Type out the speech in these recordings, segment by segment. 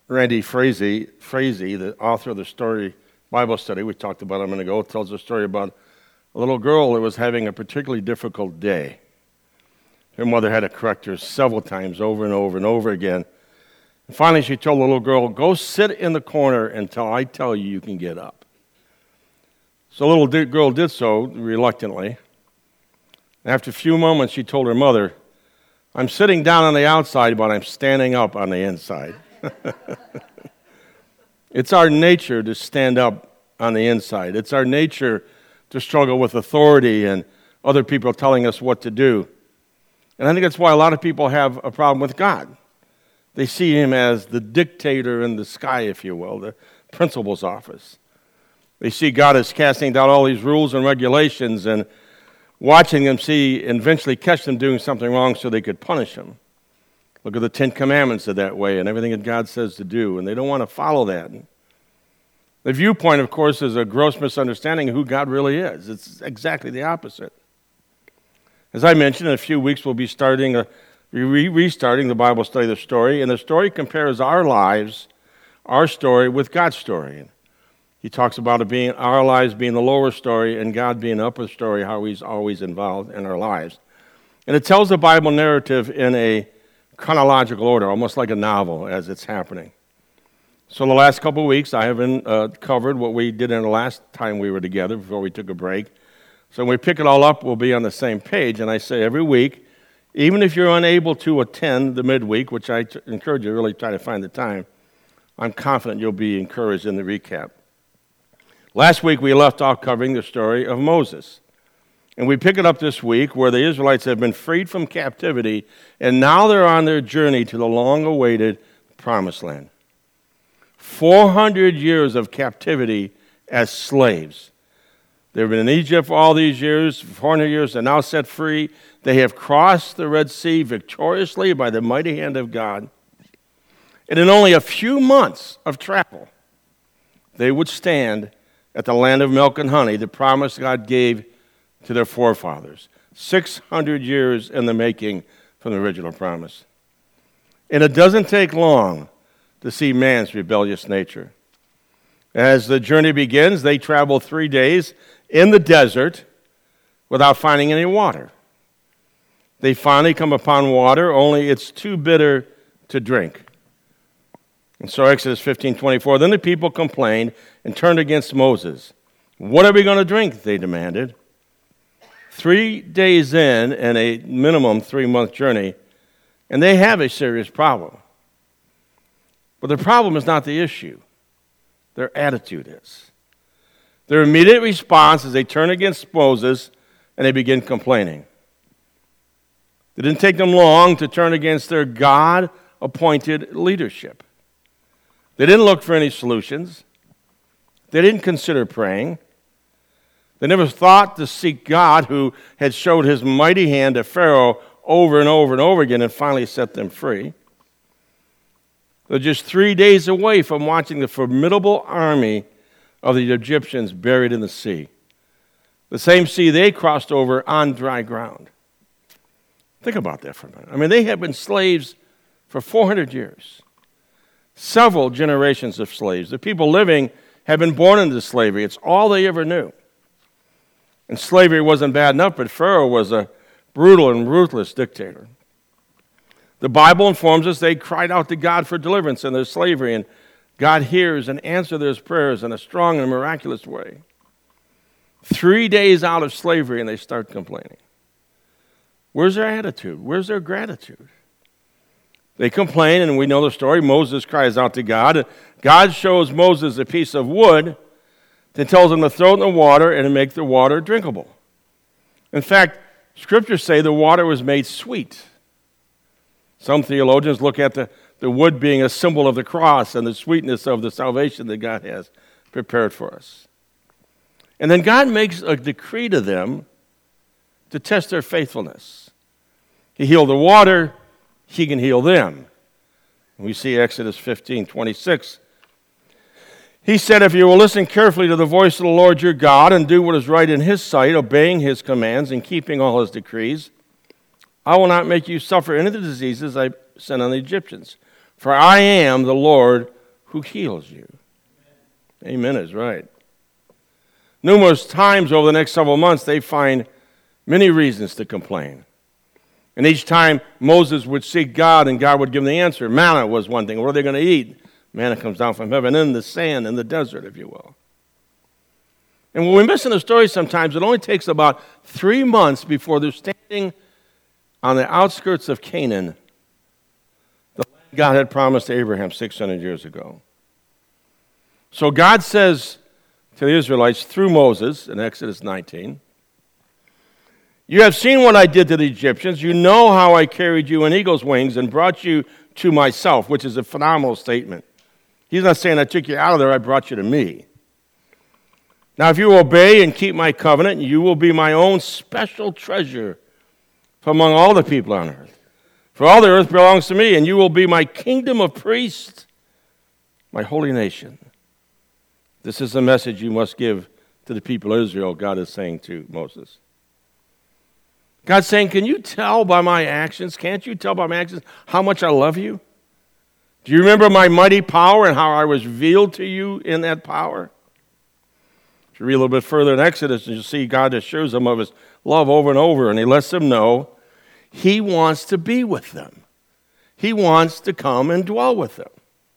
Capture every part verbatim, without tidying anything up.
Randy Frazee, Frazee, the author of the story Bible study we talked about a minute ago, tells a story about a little girl that was having a particularly difficult day. Her mother had to correct her several times over and over and over again. And finally, she told the little girl, "Go sit in the corner until I tell you you can get up." So the little girl did so reluctantly. After a few moments, she told her mother, "I'm sitting down on the outside, but I'm standing up on the inside." It's our nature to stand up on the inside. It's our nature to struggle with authority and other people telling us what to do. And I think that's why a lot of people have a problem with God. They see him as the dictator in the sky, if you will, the principal's office. They see God as casting down all these rules and regulations and watching them see and eventually catch them doing something wrong so they could punish them. Look at the Ten Commandments are that way and everything that God says to do, and they don't want to follow that. The viewpoint, of course, is a gross misunderstanding of who God really is. It's exactly the opposite. As I mentioned, in a few weeks we'll be starting a, re- restarting the Bible study, the story, and the story compares our lives, our story, with God's story. He talks about it being our lives being the lower story and God being the upper story, how he's always involved in our lives. And it tells the Bible narrative in a chronological order, almost like a novel as it's happening. So the last couple of weeks, I haven't uh, covered what we did in the last time we were together before we took a break. So when we pick it all up, we'll be on the same page. And I say every week, even if you're unable to attend the midweek, which I t- encourage you to really try to find the time, I'm confident you'll be encouraged in the recap. Last week, we left off covering the story of Moses. And we pick it up this week where the Israelites have been freed from captivity, and now they're on their journey to the long-awaited Promised Land. four hundred years of captivity as slaves. They've been in Egypt for all these years, four hundred years, they're now set free. They have crossed the Red Sea victoriously by the mighty hand of God. And in only a few months of travel, they would stand at the land of milk and honey, the promise God gave to their forefathers. six hundred years in the making from the original promise. And it doesn't take long to see man's rebellious nature. As the journey begins, they travel three days in the desert without finding any water. They finally come upon water, only it's too bitter to drink. And so Exodus fifteen twenty-four, then the people complained and turned against Moses. "What are we going to drink?" they demanded. Three days in and a minimum three-month journey, and they have a serious problem. But the problem is not the issue. Their attitude is. Their immediate response is they turn against Moses and they begin complaining. It didn't take them long to turn against their God-appointed leadership. They didn't look for any solutions. They didn't consider praying. They never thought to seek God, who had showed his mighty hand to Pharaoh over and over and over again and finally set them free. They're just three days away from watching the formidable army of the Egyptians buried in the sea. The same sea they crossed over on dry ground. Think about that for a minute. I mean, they have been slaves for four hundred years. Several generations of slaves. The people living have been born into slavery. It's all they ever knew. And slavery wasn't bad enough, but Pharaoh was a brutal and ruthless dictator. The Bible informs us they cried out to God for deliverance in their slavery, and God hears and answers their prayers in a strong and miraculous way. Three days out of slavery, and they start complaining. Where's their attitude? Where's their gratitude? They complain, and we know the story. Moses cries out to God. God shows Moses a piece of wood that tells him to throw it in the water and to make the water drinkable. In fact, scriptures say the water was made sweet. Some theologians look at the, the wood being a symbol of the cross and the sweetness of the salvation that God has prepared for us. And then God makes a decree to them to test their faithfulness. He healed the water, he can heal them. And we see Exodus fifteen twenty-six. He said, "If you will listen carefully to the voice of the Lord your God and do what is right in his sight, obeying his commands and keeping all his decrees, I will not make you suffer any of the diseases I sent on the Egyptians. For I am the Lord who heals you. Amen is right. Numerous times over the next several months, they find many reasons to complain. And each time Moses would seek God and God would give them the answer. Manna was one thing. What are they going to eat? Manna comes down from heaven in the sand, in the desert, if you will. And when we miss in the story sometimes, it only takes about three months before they're standing on the outskirts of Canaan, the land God had promised to Abraham six hundred years ago. So God says to the Israelites through Moses in Exodus nineteen, "You have seen what I did to the Egyptians. You know how I carried you in eagle's wings and brought you to myself," which is a phenomenal statement. He's not saying I took you out of there, I brought you to me. "Now, if you obey and keep my covenant, you will be my own special treasure from among all the people on earth. For all the earth belongs to me, and you will be my kingdom of priests, my holy nation." This is the message you must give to the people of Israel, God is saying to Moses. God's saying, can you tell by my actions, can't you tell by my actions how much I love you? Do you remember my mighty power and how I was revealed to you in that power? If you read a little bit further in Exodus, you'll see God assures them of his love over and over, and he lets them know he wants to be with them. He wants to come and dwell with them.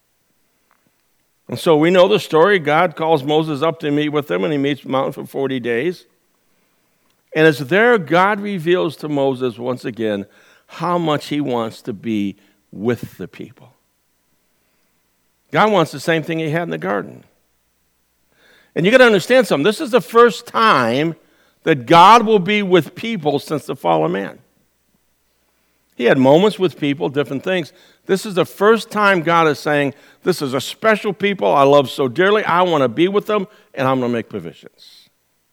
And so we know the story. God calls Moses up to meet with them, and he meets the mountain for forty days. And it's there God reveals to Moses once again how much he wants to be with the people. God wants the same thing he had in the garden. And you got to understand something. This is the first time that God will be with people since the fall of man. He had moments with people, different things. This is the first time God is saying, this is a special people I love so dearly. I want to be with them, and I'm going to make provisions.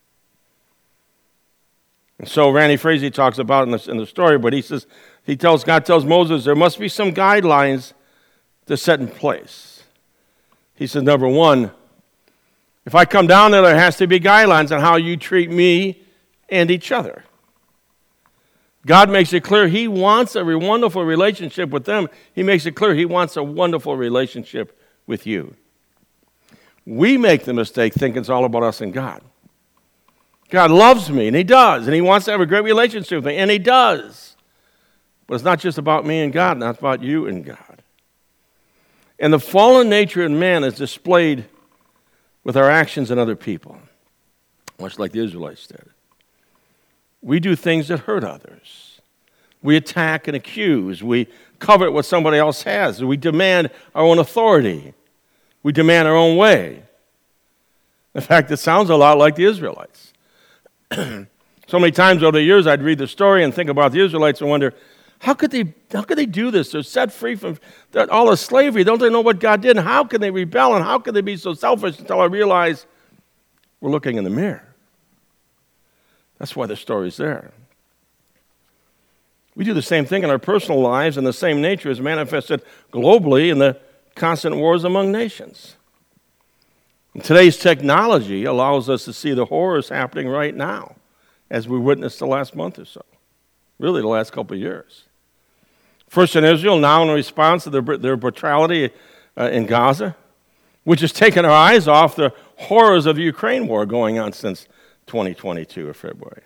And so Randy Frazee talks about in the, in the story, but he says, he tells, God tells Moses, there must be some guidelines to set in place. He says, number one, if I come down there, there has to be guidelines on how you treat me and each other. God makes it clear he wants a wonderful relationship with them. He makes it clear he wants a wonderful relationship with you. We make the mistake thinking it's all about us and God. God loves me, and he does, and he wants to have a great relationship with me, and he does. But it's not just about me and God, not about you and God. And the fallen nature in man is displayed with our actions and other people, much like the Israelites did. We do things that hurt others. We attack and accuse. We covet what somebody else has. We demand our own authority. We demand our own way. In fact, it sounds a lot like the Israelites. So many times over the years, I'd read the story and think about the Israelites and wonder, how could they, how could they do this? They're set free from all the slavery. Don't they know what God did? And how can they rebel? And how can they be so selfish? Until I realize we're looking in the mirror. That's why the story's there. We do the same thing in our personal lives, and the same nature is manifested globally in the constant wars among nations. And today's technology allows us to see the horrors happening right now, as we witnessed the last month or so, really the last couple of years. First in Israel, now in response to their, their brutality uh, in Gaza, which has taken our eyes off the horrors of the Ukraine war going on since twenty twenty-two or February.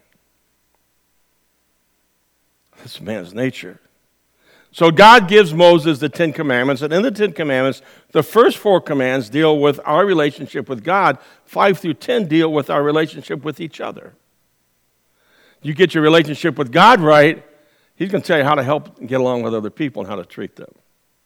That's man's nature. So God gives Moses the Ten Commandments, and in the Ten Commandments, the first four commands deal with our relationship with God. Five through ten deal with our relationship with each other. You get your relationship with God right, he's going to tell you how to help get along with other people and how to treat them.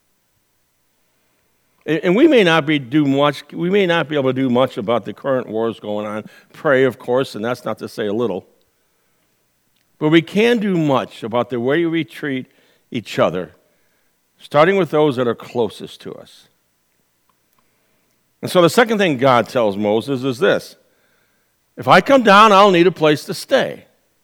And we may not be do much. We may not be able to do much about the current wars going on. Pray, of course, and that's not to say a little. But we can do much about the way we treat each other, starting with those that are closest to us. And so the second thing God tells Moses is this: if I come down, I'll need a place to stay.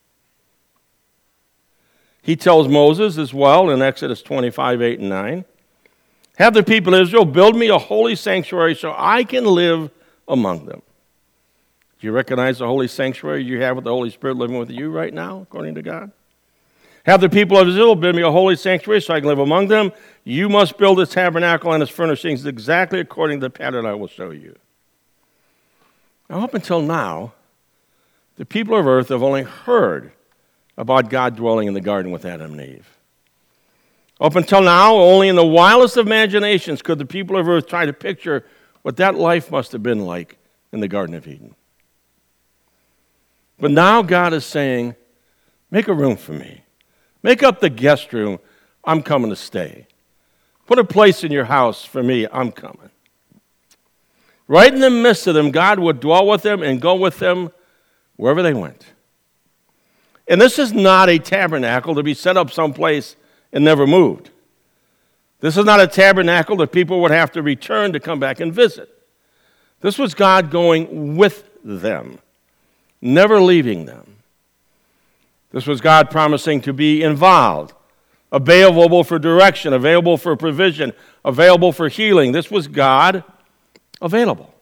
He tells Moses as well in Exodus twenty-five, eight and nine, have the people of Israel build me a holy sanctuary so I can live among them. Do you recognize the holy sanctuary you have with the Holy Spirit living with you right now, according to God? Have the people of Israel build me a holy sanctuary so I can live among them. You must build a tabernacle and its furnishings exactly according to the pattern I will show you. Now, up until now, the people of earth have only heard about God dwelling in the garden with Adam and Eve. Up until now, only in the wildest imaginations could the people of earth try to picture what that life must have been like in the Garden of Eden. But now God is saying, make a room for me. Make up the guest room. I'm coming to stay. Put a place in your house for me. I'm coming. Right in the midst of them, God would dwell with them and go with them wherever they went. And this is not a tabernacle to be set up someplace and never moved. This is not a tabernacle that people would have to return to come back and visit. This was God going with them, never leaving them. This was God promising to be involved, available for direction, available for provision, available for healing. This was God available.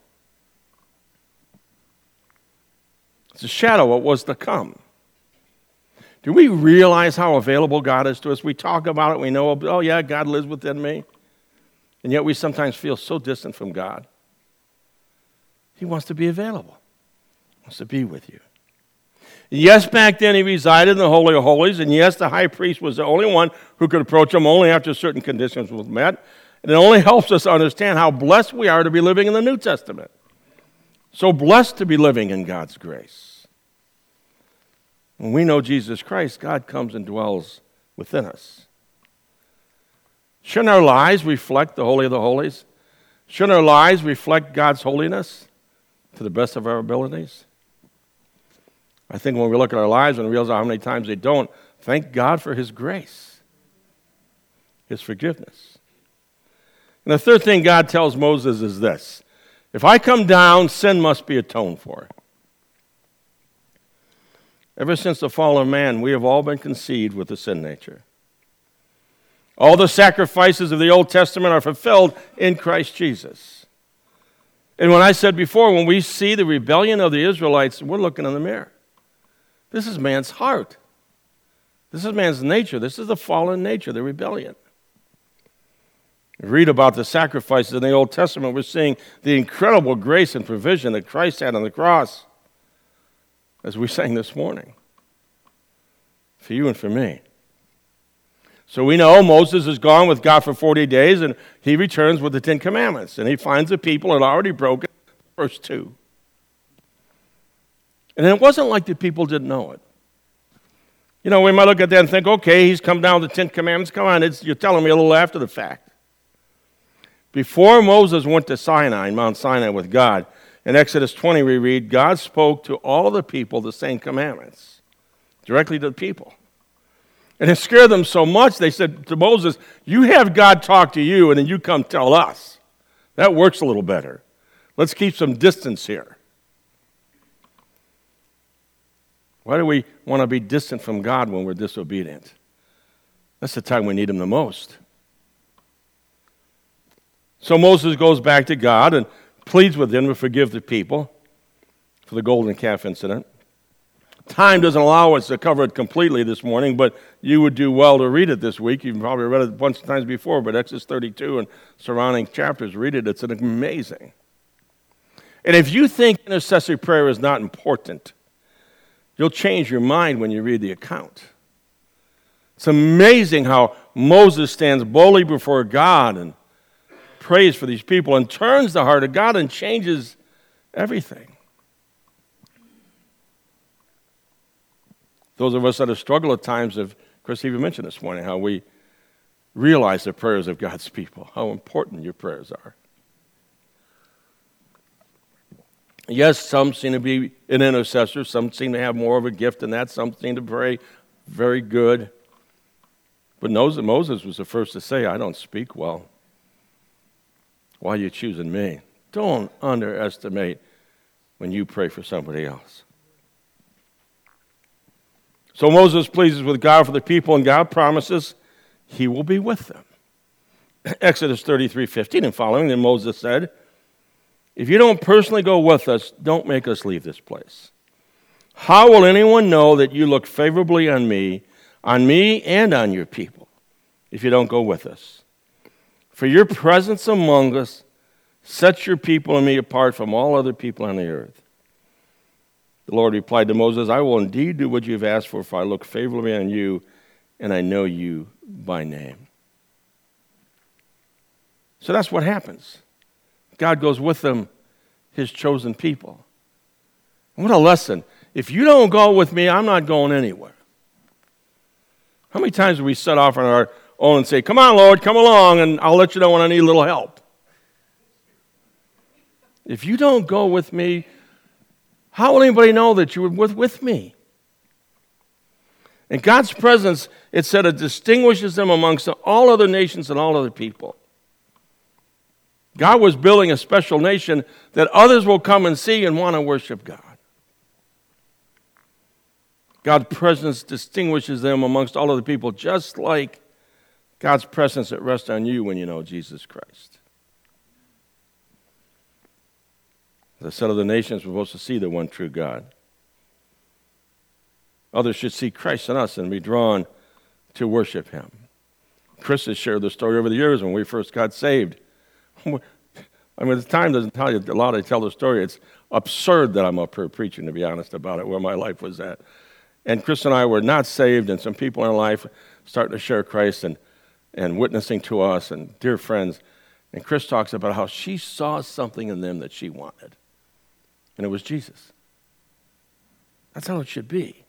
It's a shadow of what was to come. Do we realize how available God is to us? We talk about it, we know, oh yeah, God lives within me. And yet we sometimes feel so distant from God. He wants to be available. He wants to be with you. Yes, back then he resided in the Holy of Holies, and yes, the high priest was the only one who could approach him only after certain conditions were met. And it only helps us understand how blessed we are to be living in the New Testament. So blessed to be living in God's grace. When we know Jesus Christ, God comes and dwells within us. Shouldn't our lives reflect the Holy of the Holies? Shouldn't our lives reflect God's holiness to the best of our abilities? I think when we look at our lives and realize how many times they don't, thank God for His grace, His forgiveness. And the third thing God tells Moses is this: if I come down, sin must be atoned for. Ever since the fall of man, we have all been conceived with a sin nature. All the sacrifices of the Old Testament are fulfilled in Christ Jesus. And when I said before, when we see the rebellion of the Israelites, we're looking in the mirror. This is man's heart. This is man's nature. This is the fallen nature, the rebellion. We read about the sacrifices in the Old Testament. We're seeing the incredible grace and provision that Christ had on the cross, as we sang this morning, for you and for me. So we know Moses is gone with God for forty days, and he returns with the Ten Commandments, and he finds the people had already broken the first two. And it wasn't like the people didn't know it. You know, we might look at that and think, okay, he's come down with the Ten Commandments. Come on, it's, you're telling me a little after the fact. Before Moses went to Sinai, Mount Sinai with God, in Exodus twenty we read, God spoke to all the people the same commandments, directly to the people. And it scared them so much, they said to Moses, you have God talk to you, and then you come tell us. That works a little better. Let's keep some distance here. Why do we want to be distant from God when we're disobedient? That's the time we need Him the most. So Moses goes back to God and pleads with Him to forgive the people for the golden calf incident. Time doesn't allow us to cover it completely this morning, but you would do well to read it this week. You've probably read it a bunch of times before, but Exodus thirty-two and surrounding chapters, read it. It's an amazing. And if you think intercessory prayer is not important, you'll change your mind when you read the account. It's amazing how Moses stands boldly before God and prays for these people and turns the heart of God and changes everything. Those of us that have struggled at times have, Chris even mentioned this morning, how we realize the prayers of God's people, how important your prayers are. Yes, some seem to be an intercessor. Some seem to have more of a gift than that. Some seem to pray very good. But Moses was the first to say, I don't speak well. Why are you choosing me? Don't underestimate when you pray for somebody else. So Moses pleases with God for the people, and God promises He will be with them. Exodus thirty-three fifteen and following, then Moses said, if you don't personally go with us, don't make us leave this place. How will anyone know that you look favorably on me on me and on your people if you don't go with us. For your presence among us sets your people and me apart from all other people on the earth. The Lord replied to Moses, I will indeed do what you have asked for, for I look favorably on you, and I know you by name. So that's what happens. God goes with them, his chosen people. What a lesson. If you don't go with me, I'm not going anywhere. How many times do we set off on our own and say, come on, Lord, come along, and I'll let you know when I need a little help? If you don't go with me, how will anybody know that you were with, with me? And God's presence, it said, it distinguishes them amongst all other nations and all other people. God was building a special nation that others will come and see and want to worship God. God's presence distinguishes them amongst all other people, just like God's presence that rests on you when you know Jesus Christ. As I said, of the nations, we're supposed to see the one true God. Others should see Christ in us and be drawn to worship him. Chris has shared the story over the years when we first got saved. I mean, the time doesn't tell you a lot. I tell the story. It's absurd that I'm up here preaching, to be honest about it, where my life was at. And Chris and I were not saved, and some people in our life starting to share Christ and, and witnessing to us and dear friends. And Chris talks about how she saw something in them that she wanted. And it was Jesus. That's how it should be.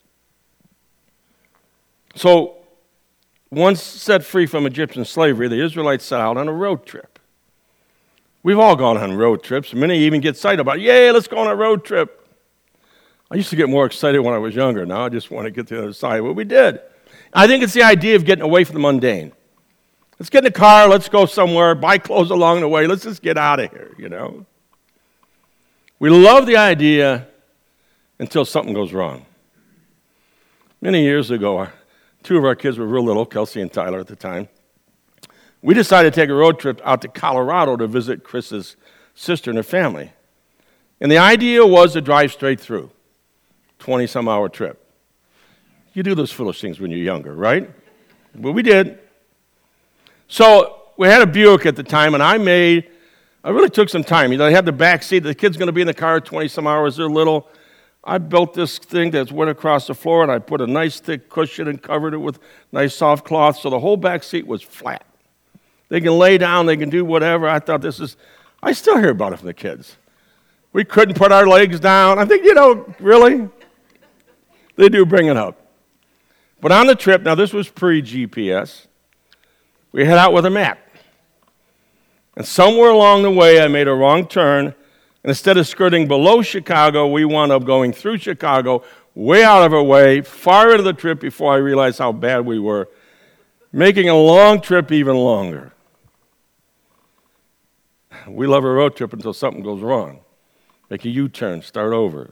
So, once set free from Egyptian slavery, the Israelites set out on a road trip. We've all gone on road trips. Many even get excited about, yay, let's go on a road trip. I used to get more excited when I was younger. Now I just want to get to the other side. Well, we did. I think it's the idea of getting away from the mundane. Let's get in the car. Let's go somewhere. Buy clothes along the way. Let's just get out of here, you know. We love the idea until something goes wrong. Many years ago, our, two of our kids were real little, Kelsey and Tyler at the time. We decided to take a road trip out to Colorado to visit Chris's sister and her family. And the idea was to drive straight through. twenty-some-hour trip. You do those foolish things when you're younger, right? Well, we did. So we had a Buick at the time, and I made, I really took some time. You know, I had the back seat. The kid's going to be in the car twenty-some hours. They're little. I built this thing that went across the floor, and I put a nice thick cushion and covered it with nice soft cloth, so the whole back seat was flat. They can lay down. They can do whatever. I thought this is, I still hear about it from the kids. We couldn't put our legs down. I think, you know, really? They do bring it up. But on the trip, now this was pre-G P S, we head out with a map. And somewhere along the way, I made a wrong turn. And instead of skirting below Chicago, we wound up going through Chicago, way out of our way, far into the trip before I realized how bad we were, making a long trip even longer. We love a road trip until something goes wrong. Make a U-turn, start over.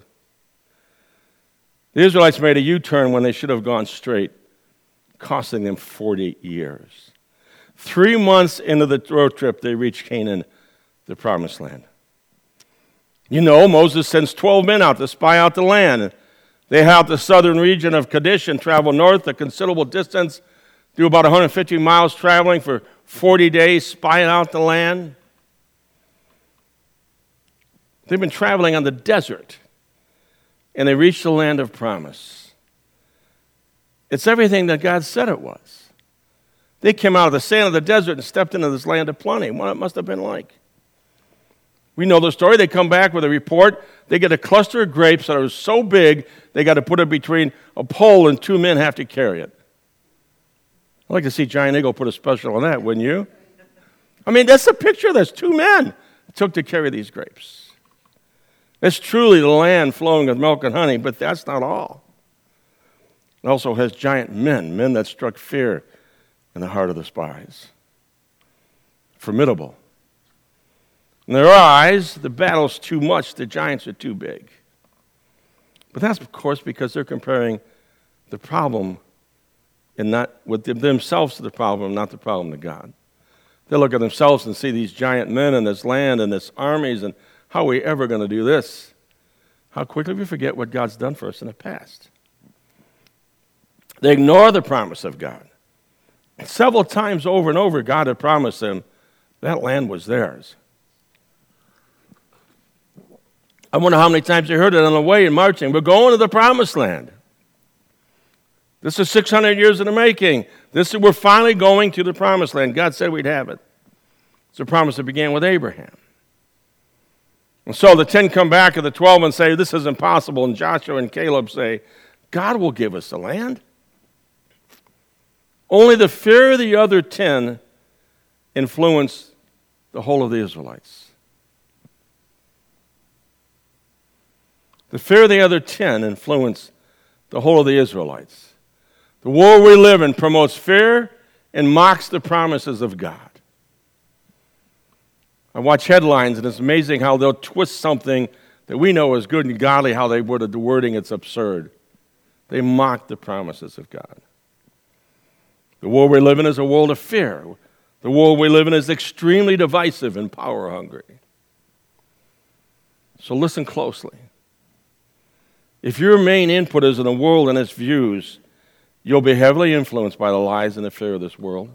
The Israelites made a U-turn when they should have gone straight, costing them forty years. Three months into the road trip, they reached Canaan, the promised land. You know, Moses sends twelve men out to spy out the land. They head out the southern region of Kadesh and travel north a considerable distance, do about one hundred fifty miles traveling for forty days, spying out the land. They've been traveling on the desert, and they reached the land of promise. It's everything that God said it was. They came out of the sand of the desert and stepped into this land of plenty. What it must have been like. We know the story. They come back with a report. They get a cluster of grapes that are so big, they got to put it between a pole and two men have to carry it. I'd like to see Giant Eagle put a special on that, wouldn't you? I mean, that's the picture. There's two men it took to carry these grapes. It's truly the land flowing with milk and honey, but that's not all. It also has giant men, men that struck fear in the heart of the spies. Formidable. In their eyes, the battle's too much, the giants are too big. But that's, of course, because they're comparing the problem and not with themselves to the problem, not the problem to God. They look at themselves and see these giant men and this land and this armies, and how are we ever going to do this? How quickly we forget what God's done for us in the past. They ignore the promise of God. Several times over and over, God had promised them that land was theirs. I wonder how many times they heard it on the way in marching. We're going to the promised land. This is six hundred years in the making. This is, we're finally going to the promised land. God said we'd have it. It's a promise that began with Abraham. And so the ten come back of the twelve and say, this is impossible. And Joshua and Caleb say, God will give us the land. Only the fear of the other ten influenced the whole of the Israelites. The fear of the other ten influenced the whole of the Israelites. The world we live in promotes fear and mocks the promises of God. I watch headlines, and it's amazing how they'll twist something that we know is good and godly, how they worded the wording. It's absurd. They mock the promises of God. The world we live in is a world of fear. The world we live in is extremely divisive and power hungry. So listen closely. If your main input is in the world and its views, you'll be heavily influenced by the lies and the fear of this world.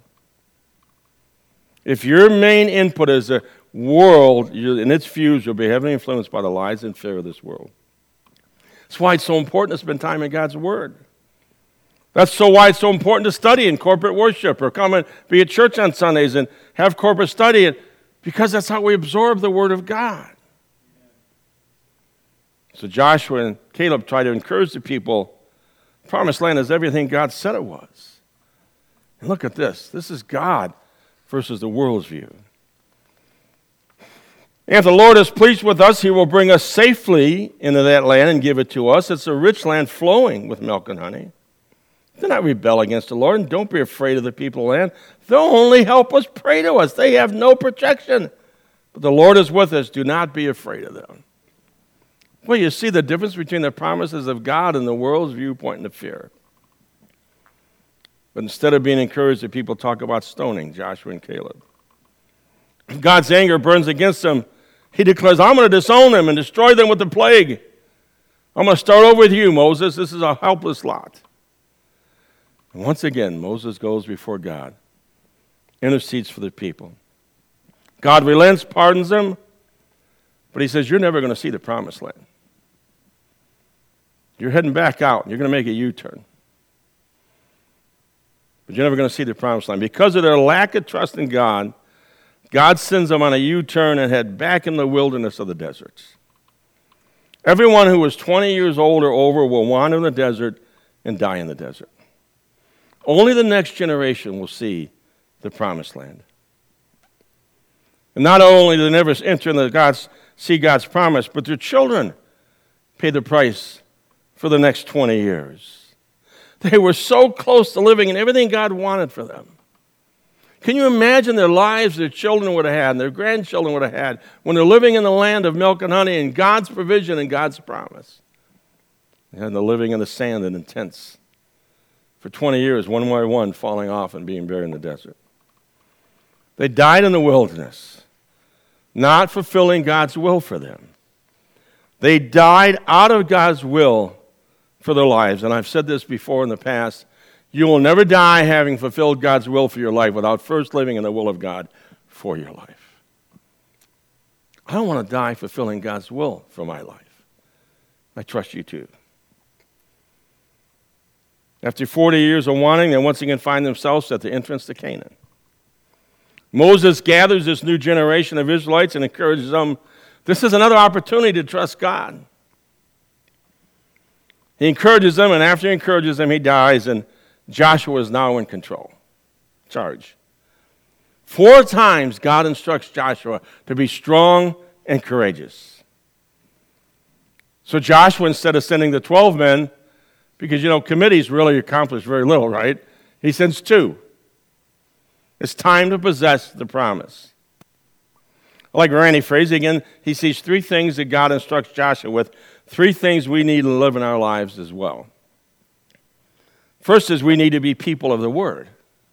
If your main input is the world and its views, you'll be heavily influenced by the lies and fear of this world. That's why it's so important to spend time in God's Word. That's so why it's so important to study in corporate worship or come and be at church on Sundays and have corporate study, because that's how we absorb the Word of God. So Joshua and Caleb try to encourage the people. The promised land is everything God said it was. And look at this. This is God versus the world's view. And if the Lord is pleased with us, he will bring us safely into that land and give it to us. It's a rich land flowing with milk and honey. Do not rebel against the Lord, and don't be afraid of the people of the land. They'll only help us, pray to us. They have no protection. But the Lord is with us. Do not be afraid of them. Well, you see the difference between the promises of God and the world's viewpoint and the fear. But instead of being encouraged, the people talk about stoning Joshua and Caleb. God's anger burns against them. He declares, I'm going to disown them and destroy them with the plague. I'm going to start over with you, Moses. This is a helpless lot. And once again, Moses goes before God, intercedes for the people. God relents, pardons them, but he says, you're never going to see the promised land. You're heading back out. You're going to make a U-turn. But you're never going to see the promised land. Because of their lack of trust in God, God sends them on a U-turn and head back in the wilderness of the deserts. Everyone who is twenty years old or over will wander in the desert and die in the desert. Only the next generation will see the promised land. And not only do they never enter into God's, see God's promise, but their children pay the price for the next twenty years. They were so close to living in everything God wanted for them. Can you imagine their lives their children would have had and their grandchildren would have had when they're living in the land of milk and honey and God's provision and God's promise? And they're living in the sand and in tents for twenty years, one by one, falling off and being buried in the desert. They died in the wilderness, not fulfilling God's will for them. They died out of God's will for their lives. And I've said this before in the past. You will never die having fulfilled God's will for your life without first living in the will of God for your life. I don't want to die fulfilling God's will for my life. I trust you too. After forty years of wanting, they once again find themselves at the entrance to Canaan. Moses gathers this new generation of Israelites and encourages them. This is another opportunity to trust God. He encourages them, and after he encourages them, he dies, and Joshua is now in control, charge. Four times God instructs Joshua to be strong and courageous. So Joshua, instead of sending the twelve men, because, you know, committees really accomplish very little, right? He sends two. It's time to possess the promise. Like Randy Frazee, again, he sees three things that God instructs Joshua with, three things we need to live in our lives as well. First is we need to be people of the Word.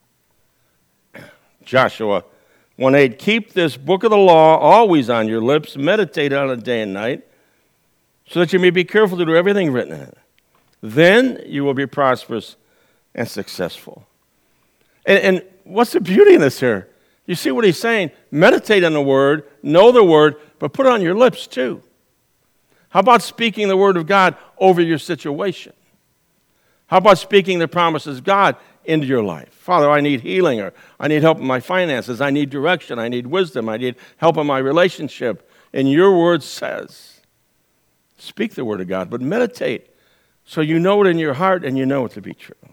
Joshua one eight, keep this book of the law always on your lips, meditate on it day and night, so that you may be careful to do everything written in it. Then you will be prosperous and successful. And, and what's the beauty in this here? You see what he's saying? Meditate on the word, know the word, but put it on your lips too. How about speaking the word of God over your situation? How about speaking the promises of God into your life? Father, I need healing, or I need help in my finances, I need direction, I need wisdom, I need help in my relationship. And your word says, speak the word of God, but meditate so you know it in your heart and you know it to be true.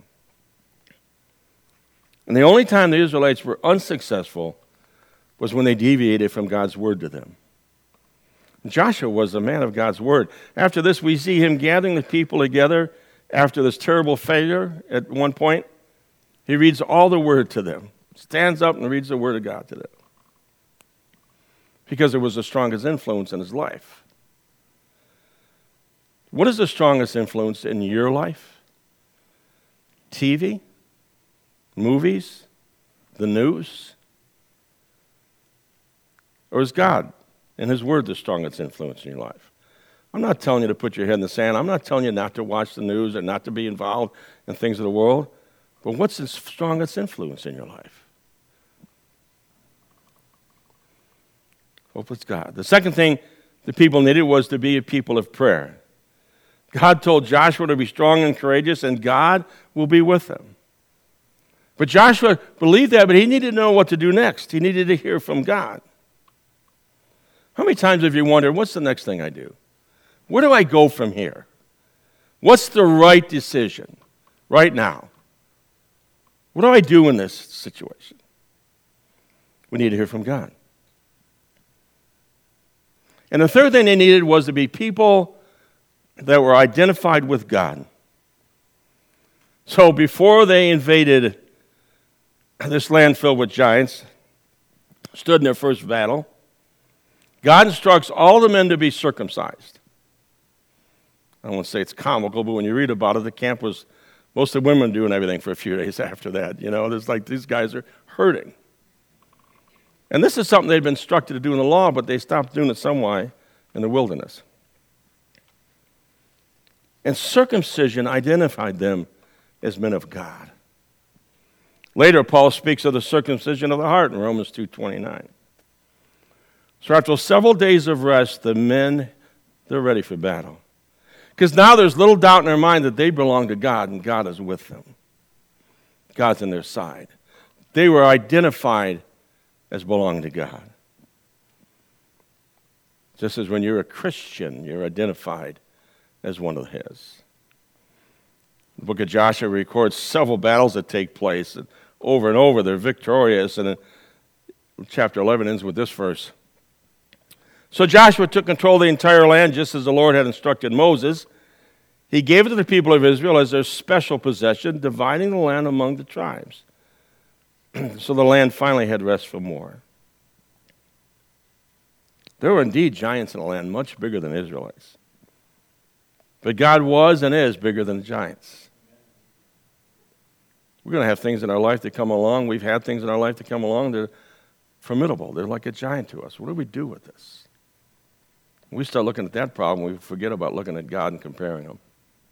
And the only time the Israelites were unsuccessful was when they deviated from God's word to them. Joshua was a man of God's word. After this, we see him gathering the people together after this terrible failure at one point. He reads all the word to them, stands up and reads the word of God to them, because it was the strongest influence in his life. What is the strongest influence in your life? T V? Movies? The news? Or is God and his word the strongest influence in your life? I'm not telling you to put your head in the sand. I'm not telling you not to watch the news or not to be involved in things of the world. But what's the strongest influence in your life? Hope it's God. The second thing the people needed was to be a people of prayer. God told Joshua to be strong and courageous, and God will be with them. But Joshua believed that, but he needed to know what to do next. He needed to hear from God. How many times have you wondered, what's the next thing I do? Where do I go from here? What's the right decision right now? What do I do in this situation? We need to hear from God. And the third thing they needed was to be people that were identified with God. So before they invaded this land filled with giants, stood in their first battle, God instructs all the men to be circumcised. I don't want to say it's comical, but when you read about it, the camp was most of the women doing everything for a few days after that. You know, there's like these guys are hurting. And this is something they'd been instructed to do in the law, but they stopped doing it some way in the wilderness. And circumcision identified them as men of God. Later, Paul speaks of the circumcision of the heart in Romans two twenty-nine. So after several days of rest, the men, they're ready for battle. Because now there's little doubt in their mind that they belong to God and God is with them. God's on their side. They were identified as belonging to God. Just as when you're a Christian, you're identified as one of his. The book of Joshua records several battles that take place, and over and over they're victorious, and chapter eleven ends with this verse. So Joshua took control of the entire land just as the Lord had instructed Moses. He gave it to the people of Israel as their special possession, dividing the land among the tribes. So the land finally had rest from war. There were indeed giants in the land, much bigger than Israelites. But God was and is bigger than giants. We're going to have things in our life that come along. We've had things in our life that come along that are formidable. They're like a giant to us. What do we do with this? We start looking at that problem, we forget about looking at God and comparing them.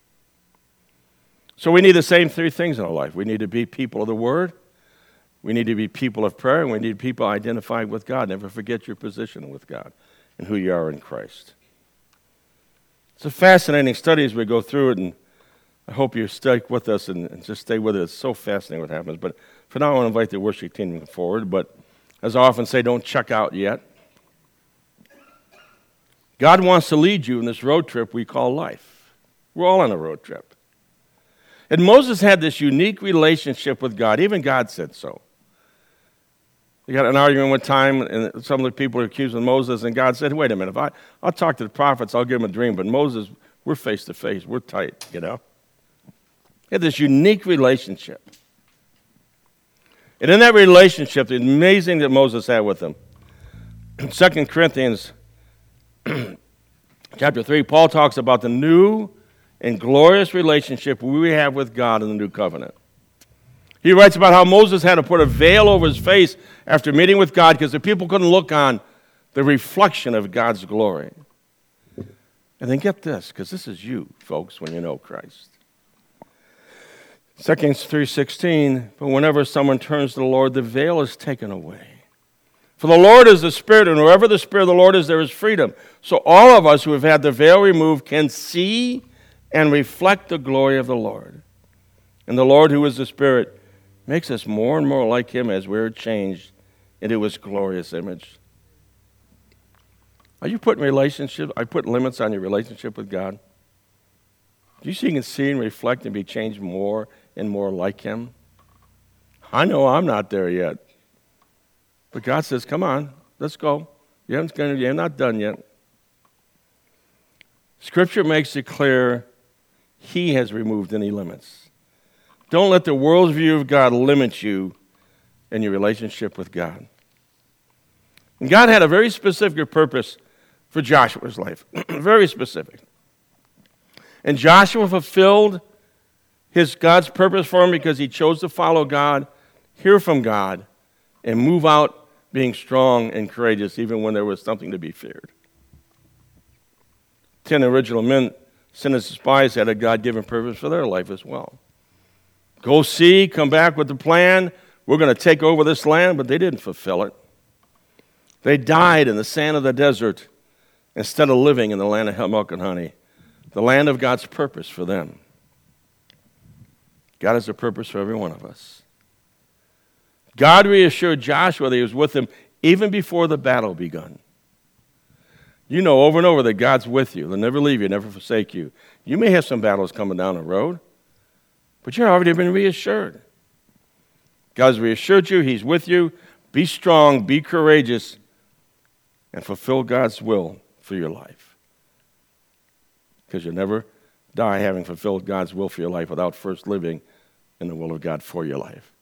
So we need the same three things in our life. We need to be people of the Word, we need to be people of prayer, and we need people identified with God. Never forget your position with God and who you are in Christ. It's a fascinating study as we go through it, and I hope you stick with us and, and just stay with it. It's so fascinating what happens. But for now, I want to invite the worship team forward. But as I often say, don't check out yet. God wants to lead you in this road trip we call life. We're all on a road trip. And Moses had this unique relationship with God. Even God said so. They got an argument one time, and some of the people were accusing Moses, and God said, wait a minute, if I, I'll talk to the prophets, I'll give them a dream, but Moses, we're face to face, we're tight, you know. He had this unique relationship. And in that relationship, the amazing that Moses had with him, in Second Corinthians chapter three, Paul talks about the new and glorious relationship we have with God in the new covenant. He writes about how Moses had to put a veil over his face after meeting with God because the people couldn't look on the reflection of God's glory. And then get this, because this is you, folks, when you know Christ. Second Kings three sixteen, but whenever someone turns to the Lord, the veil is taken away. For the Lord is the Spirit, and wherever the Spirit of the Lord is, there is freedom. So all of us who have had the veil removed can see and reflect the glory of the Lord. And the Lord, who is the Spirit, makes us more and more like Him as we're changed into His glorious image. Are you putting relationship? Are you putting limits on your relationship with God? Do you see you can see and reflect and be changed more and more like Him? I know I'm not there yet. But God says, come on, let's go. You're not done yet. Scripture makes it clear He has removed any limits. Don't let the world's view of God limit you in your relationship with God. And God had a very specific purpose for Joshua's life. Very specific. And Joshua fulfilled his God's purpose for him because he chose to follow God, hear from God, and move out being strong and courageous even when there was something to be feared. Ten original men sent as spies had a God-given purpose for their life as well. Go see, come back with the plan. We're going to take over this land, but they didn't fulfill it. They died in the sand of the desert instead of living in the land of milk and honey, the land of God's purpose for them. God has a purpose for every one of us. God reassured Joshua that He was with him even before the battle begun. You know over and over that God's with you. He'll never leave you, never forsake you. You may have some battles coming down the road, but you've already been reassured. God's reassured you. He's with you. Be strong, be courageous, and fulfill God's will for your life. Because you'll never die having fulfilled God's will for your life without first living in the will of God for your life.